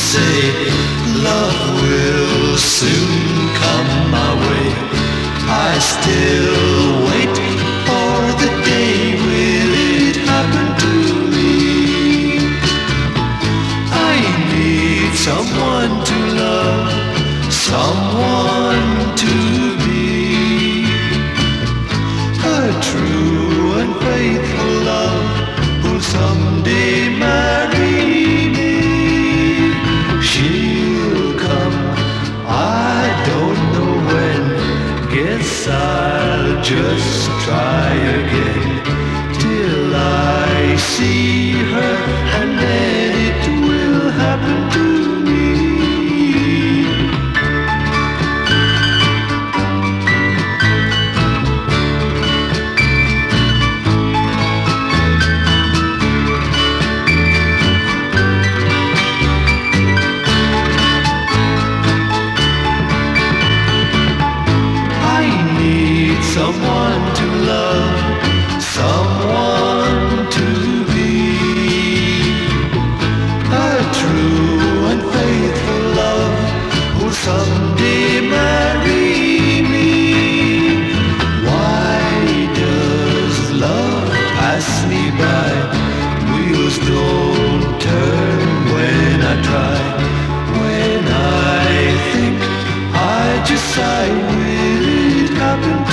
say love will soon come my way. I still wait for the day will it happen to me. I need someone to love, someone to be, a true and faithful love who'll someday marry me. She'll come, I don't know when. Guess I'll just try again till I see her, and then it will happen to me. Someone to love, someone to be, a true and faithful love who'll someday marry me. Why does love pass me by? Wheels don't turn when I try. When I think, I just sigh, will it happen?